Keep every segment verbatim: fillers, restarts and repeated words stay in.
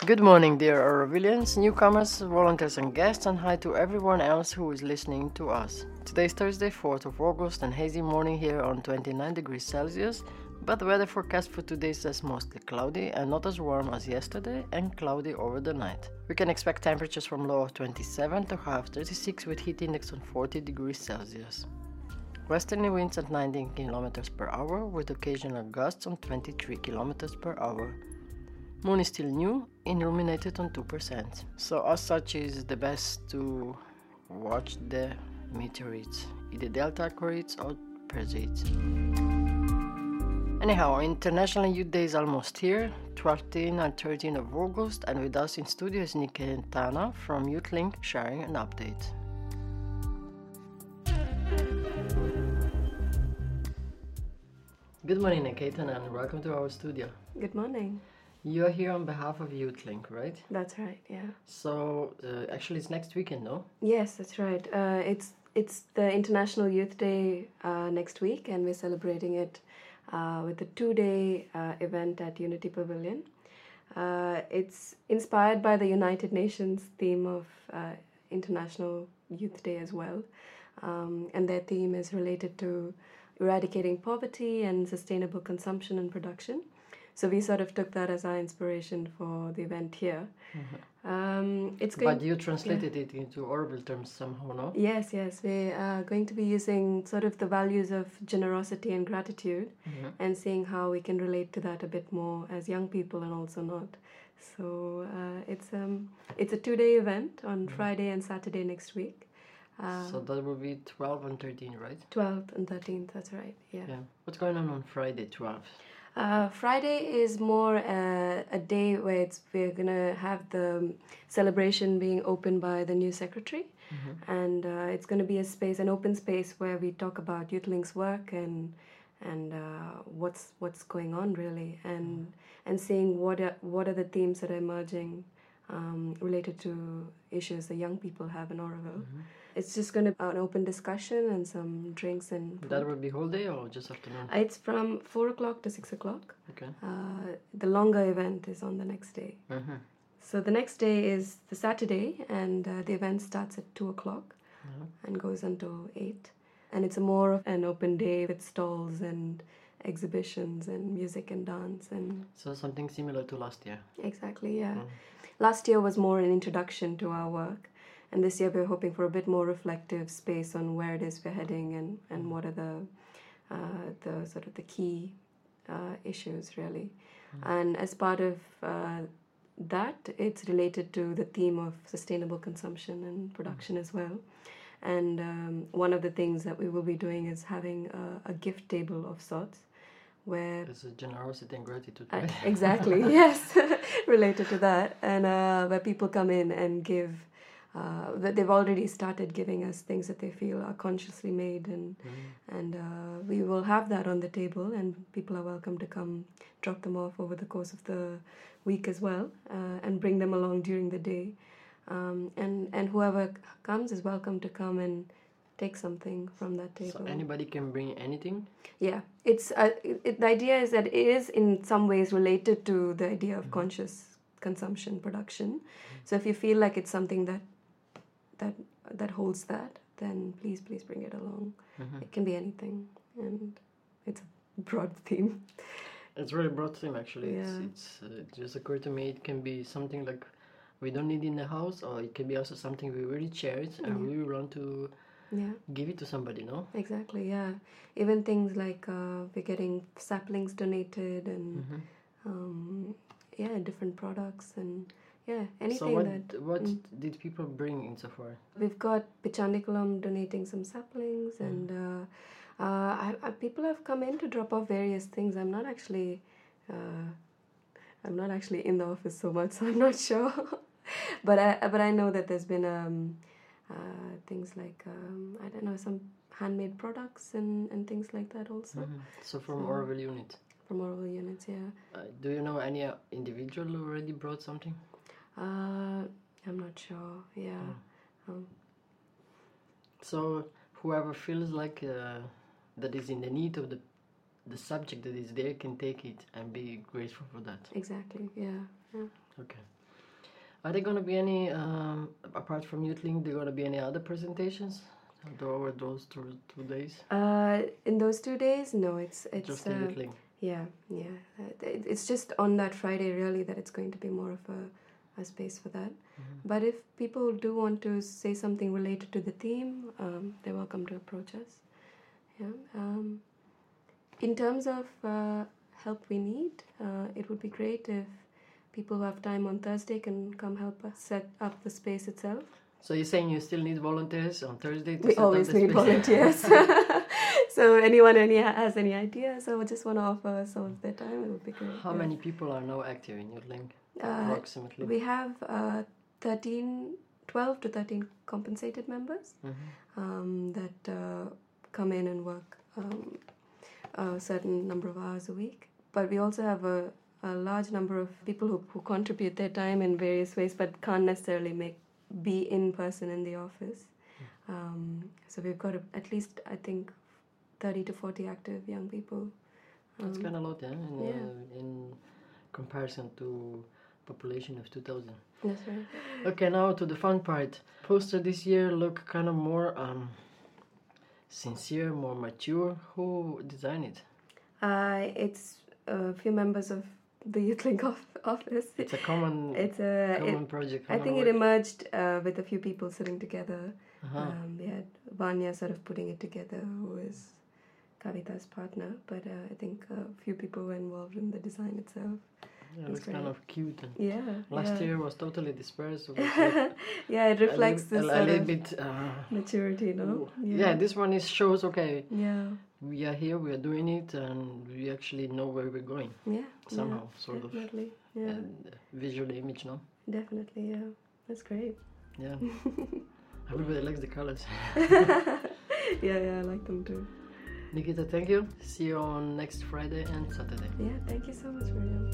Good morning, dear Aurovilians, newcomers, volunteers and guests, and hi to everyone else who is listening to us. Today is Thursday, fourth of August, and hazy morning here on twenty-nine degrees Celsius, but the weather forecast for today says mostly cloudy and not as warm as yesterday, and cloudy over the night. We can expect temperatures from low of twenty-seven to high of thirty-six with heat index on forty degrees Celsius. Westerly winds at nineteen kilometers per hour with occasional gusts on twenty-three kilometers per hour. Moon is still new, illuminated on two percent. So as such is the best to watch the meteorites, either delta corids or perseids. Anyhow, International Youth Day is almost here, twelfth and thirteenth of August, and with us in studio is Nicky and Tana from YouthLink sharing an update. Good morning, Nikita, and welcome to our studio. Good morning. You're here on behalf of YouthLink, right? That's right, yeah. So, uh, actually it's next weekend, no? Yes, that's right. Uh, it's it's the International Youth Day uh, next week, and we're celebrating it uh, with a two-day uh, event at Unity Pavilion. Uh, it's inspired by the United Nations theme of uh, International Youth Day as well. Um, and their theme is related to eradicating poverty and sustainable consumption and production. So we sort of took that as our inspiration for the event here. Mm-hmm. Um, it's going but you translated yeah. it into Auroville terms somehow, no? Yes, yes. We are going to be using sort of the values of generosity and gratitude, mm-hmm. and seeing how we can relate to that a bit more as young people and also not. So uh, it's um it's a two-day event on mm-hmm. Friday and Saturday next week. Uh, so that will be twelve and thirteen, right? twelfth and thirteenth, that's right, yeah. yeah. What's going on on Friday, twelfth? Uh, Friday is more uh, a day where it's, we're going to have the celebration being opened by the new secretary. Mm-hmm. And uh, it's going to be a space, an open space where we talk about YouthLink's work and and uh, what's what's going on really, and mm-hmm. and seeing what are, what are the themes that are emerging um, related to issues that young people have in Auroville. Mm-hmm. It's just going to be an open discussion and some drinks and food. That will be whole day or just afternoon? It's from four o'clock to six o'clock. Okay. Uh, the longer event is on the next day. Mm-hmm. So the next day is the Saturday, and uh, the event starts at two o'clock mm-hmm. and goes until eight. And it's a more of an open day with stalls and exhibitions and music and dance. And so something similar to last year? Exactly, yeah. Mm. Last year was more an introduction to our work. And this year we're hoping for a bit more reflective space on where it is we're heading and, and what are the uh, the sort of the key uh, issues really. Mm-hmm. And as part of uh, that, it's related to the theme of sustainable consumption and production mm-hmm. as well. And um, one of the things that we will be doing is having a, a gift table of sorts, where it's a generosity and gratitude, right? Uh, exactly, yes, related to that, and uh, where people come in and give. Uh, that they've already started giving us things that they feel are consciously made, and mm. and uh, we will have that on the table, and people are welcome to come drop them off over the course of the week as well, uh, and bring them along during the day, um, and and whoever comes is welcome to come and take something from that table. So anybody can bring anything? Yeah, it's uh, it, it, the idea is that it is in some ways related to the idea of mm. conscious consumption production. Mm. So if you feel like it's something that that that holds that, then please please bring it along. Mm-hmm. It can be anything, and it's a broad theme. It's a really broad theme actually. Yeah. It's, it's uh, it just occurred to me it can be something like we don't need in the house, or it can be also something we really cherish and mm-hmm. we want to yeah. give it to somebody, no? Exactly, yeah. Even things like uh, we're getting saplings donated and mm-hmm. um, yeah, different products and yeah, anything. So what, that, what mm, did people bring insofar? We've got Pichandikulam donating some saplings, mm. and uh, uh, I, I, people have come in to drop off various things. I'm not actually, uh, I'm not actually in the office so much, so I'm not sure. but I but I know that there's been um, uh, things like um, I don't know, some handmade products and, and things like that also. Mm-hmm. So from so, Auroville unit. From Auroville units, yeah. Uh, do you know any uh, individual who already brought something? Uh, I'm not sure. Yeah. Mm. Um. So whoever feels like uh, that is in the need of the the subject that is there can take it and be grateful for that. Exactly. Yeah. Yeah. Okay. Are there going to be any, um, apart from YouthLink, there going to be any other presentations over those two, two days? Uh, in those two days, no, it's it's Just the uh, YouthLink. yeah, yeah. Uh, it- It's just on that Friday, really, that it's going to be more of a, a space for that. Mm-hmm. But if people do want to say something related to the theme, um, they're welcome to approach us. Yeah. Um, in terms of uh, help we need, uh, it would be great if people who have time on Thursday can come help us set up the space itself. So you're saying you still need volunteers on Thursday to We set always up the need space? volunteers. So anyone any has any ideas or just want to offer some of their time, it would be great. How yeah. many people are now active in YouthLink, Uh, approximately? We have uh, thirteen, twelve to thirteen compensated members Mm-hmm. um, that uh, come in and work um, a certain number of hours a week. But we also have a, a large number of people who, who contribute their time in various ways but can't necessarily make be in person in the office. Um, so we've got a, at least, I think, thirty to forty active young people. That's Um, kind of a lot, yeah, in, yeah. Uh, in comparison to population of two thousand. That's right. Okay, now to the fun part. Poster this year look kind of more um, sincere, more mature. Who designed it? Uh, it's a few members of the YouthLink off- office. It's a common It's a. common It, project. I common think it work. emerged uh, with a few people sitting together. Uh-huh. Um, we had Vanya sort of putting it together, who is Kavita's partner. But uh, I think a few people were involved in the design itself. Yeah, it That's looks kind great. of cute. And Yeah. last yeah. year was totally dispersed. So it's like Yeah, it reflects a, this li- a, sort little of bit. Uh, maturity, no? ooh. yeah, this one is shows okay. Yeah. We are here, we are doing it, and we actually know where we're going Yeah. somehow, yeah, sort of. definitely. Yeah. And uh, visual image, no? Definitely. Yeah. That's great. Yeah. Everybody likes the colors. Yeah. Yeah. I like them too. Nikita, thank you. See you on next Friday and Saturday. Yeah. Thank you so much, Miriam.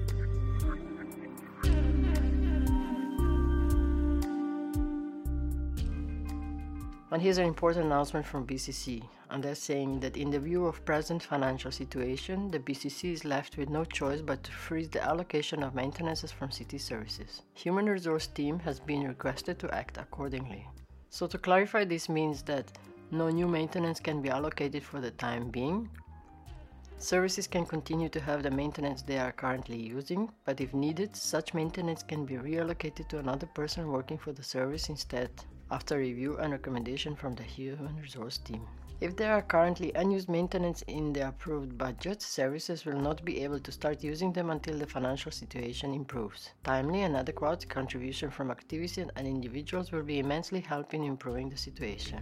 And here's an important announcement from B C C, and they're saying that in the view of present financial situation, the B C C is left with no choice but to freeze the allocation of maintenances from city services. Human resource team has been requested to act accordingly. So to clarify, this means that no new maintenance can be allocated for the time being. Services can continue to have the maintenance they are currently using, but if needed, such maintenance can be reallocated to another person working for the service instead, after review and recommendation from the human resource team. If there are currently unused maintenance in the approved budget, services will not be able to start using them until the financial situation improves. Timely and adequate contribution from activities and individuals will be immensely helping in improving the situation.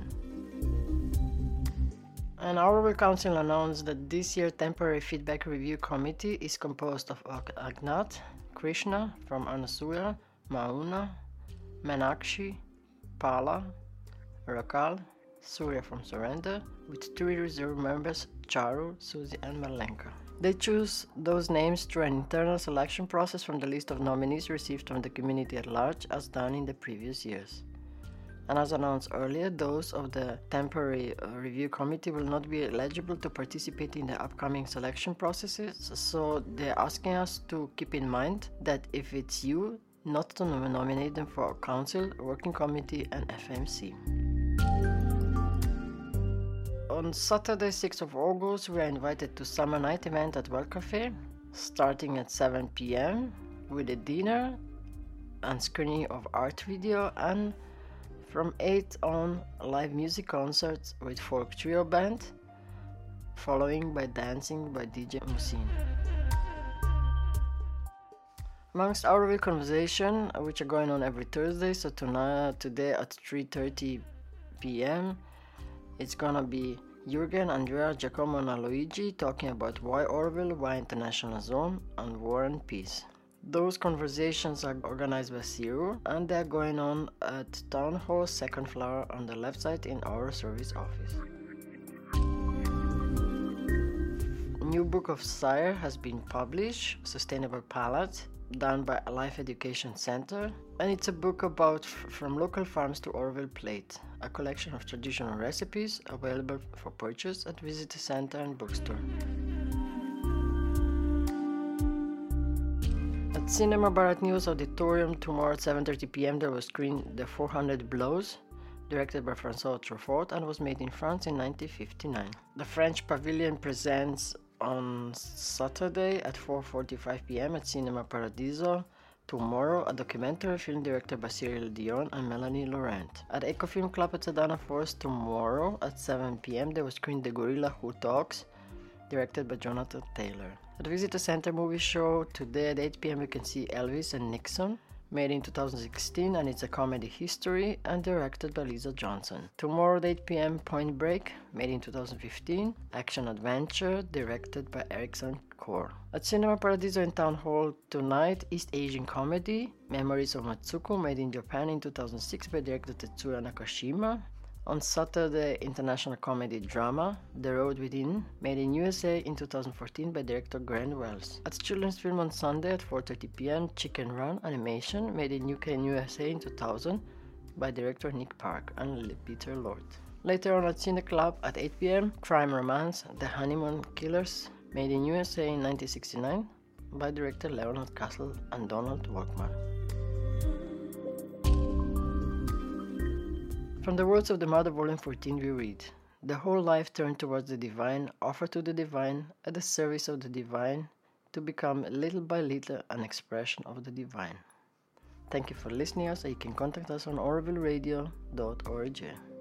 And our council announced that this year's temporary feedback review committee is composed of Agnat, Krishna from Anasuya, Mauna, Menakshi, Pala, Rakal, Surya from Surrender, with three reserve members, Charu, Suzy and Malenka. They choose those names through an internal selection process from the list of nominees received from the community at large, as done in the previous years. And as announced earlier, those of the temporary uh, review committee will not be eligible to participate in the upcoming selection processes, so they're asking us to keep in mind that if it's you, not to nominate them for council, working committee and F M C. On Saturday, sixth of August, we are invited to Summer Night event at Well Cafe, starting at seven p.m. with a dinner and screening of art video, and from eight on, live music concerts with folk trio band, following by dancing by D J Musin. Amongst our real conversation, which are going on every Thursday, so tonight, today at three thirty p.m, it's gonna be Jürgen, Andrea, Giacomo and Luigi talking about why Orville, why International Zone, and War and Peace. Those conversations are organized by Siru, and they're going on at Town Hall, second floor on the left side in our service office. A new book of Sire has been published, Sustainable Palate, done by Life Education Center, and it's a book about f- from local farms to Orville Plate, a collection of traditional recipes available for purchase at visitor center and bookstore. At Cinema Bharat News Auditorium tomorrow at seven thirty p.m. there will screen The four hundred Blows, directed by François Truffaut and was made in France in nineteen fifty-nine. The French Pavilion presents on Saturday at four forty-five p.m. at Cinema Paradiso tomorrow a documentary film directed by Cyril Dion and Melanie Laurent. At Ecofilm Club at Sedana Forest tomorrow at seven p.m. they will screen The Gorilla Who Talks, directed by Jonathan Taylor. At Visitor Center Movie Show today at eight p.m. you can see Elvis and Nixon, made in two thousand sixteen, and it's a comedy history and directed by Lisa Johnson. Tomorrow at eight p.m. Point Break, made in two thousand fifteen, action adventure directed by Erickson Core. At Cinema Paradiso in Town Hall tonight, East Asian comedy Memories of Matsuko, made in Japan in two thousand six by director Tetsuya Nakashima. On Saturday, international comedy drama The Road Within, made in U S A in two thousand fourteen by director Grant Wells. At Children's Film on Sunday at four thirty p.m. Chicken Run animation, made in U K and U S A in two thousand by director Nick Park and Peter Lord. Later on at Cine Club at eight p.m. Crime Romance The Honeymoon Killers, made in U S A in nineteen sixty-nine by director Leonard Castle and Donald Workman. From the words of the Mother, Volume fourteen, we read, "The whole life turned towards the divine, offered to the divine, at the service of the divine, to become little by little an expression of the divine." Thank you for listening us, and you can contact us on orville radio dot org.